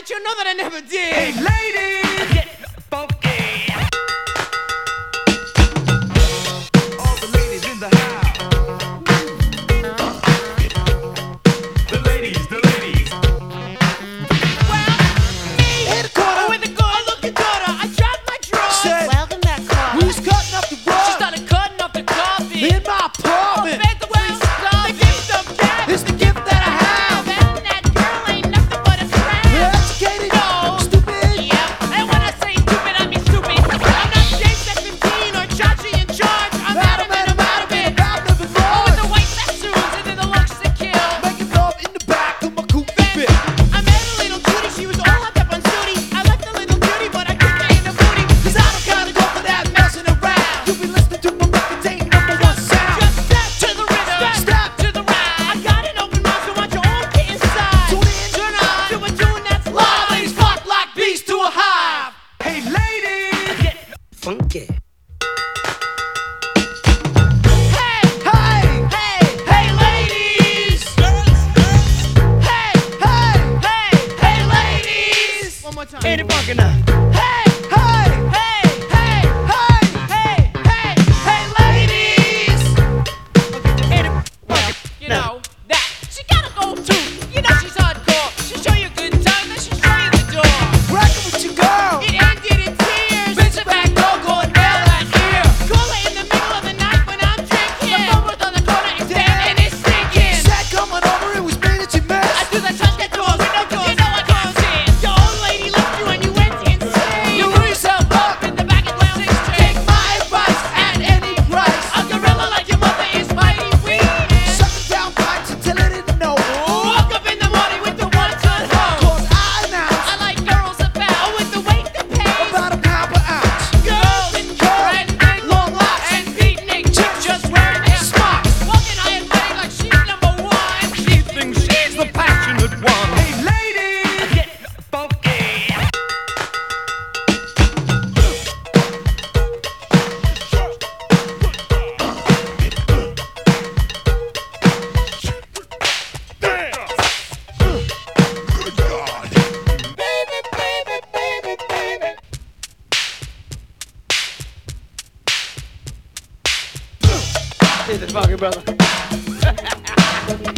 don't you know that I never did? Hey, ladies, get funky. All the ladies in the house. The ladies, the ladies. Well, me, In the corner. with the girl looking daughter, I dropped my drawers. Said, Welcome back, Carl. who's cutting up the She rug? started cutting up the coffee. In my apartment. Oh, the gift of gab. It's the gift that I have. That girl ain't nothing but a crab. Educated, No. stupid. Yeah, and when I say stupid, I mean stupid. I'm not James at 15 or Chachi in charge. I'm Adam and I'm out of it. About living Oh, with the large. white tattoos and then the looks that kill. Making love in the back of my coupe fit. I met a little cutie, she was all hopped up on Sooty. I liked the little cutie, but I couldn't get in the booty. Cause I don't gotta go for that messing around. You be listening to my record, ain't #1 sound. Just step to the rhythm, Step to the right. I got an open mouth, so want you all get inside. Tune in. Turn on to a tune that's live. Ladies flock like bees to a hive. Hey, ladies, get funky. Hey, Hey, hey, hey, ladies. Hey, hey, hey, hey, ladies. One more time. ain't it funky now? Hey, Hey, hey, hey, hey, hey, hey, hey, ladies. ain't it funky You now? know that she gotta go too. You know she's hardcore. She'll show you a good time, then she'll show you the door. Rockin' with your girl. It ended in tears. Bitch, back door, go and nail that ear. Call her in the middle of the night when I'm drinking. The phone was on the corner, it's dead and it's stinking. Said coming over, it was me that you I missed. do the touch that door, window doors, you know I can't in. Your old lady left you and you went insane. You blew yourself up. in the back of Lounge Take Street. my advice at any price. A gorilla like your mother is mighty weak. Sucking down pipes until I didn't know. Woke up in the morning with the one-ton hoe. Cause I announced I like girls about with the weight that pays. about a pound per ounce. Girls in trending, Long locks. and beatnik chicks just wearing their smocks. Walking high and mighty like she's #1. She thinks she's the passionate one. Hey, ladies, get funky. Is it funky, brother?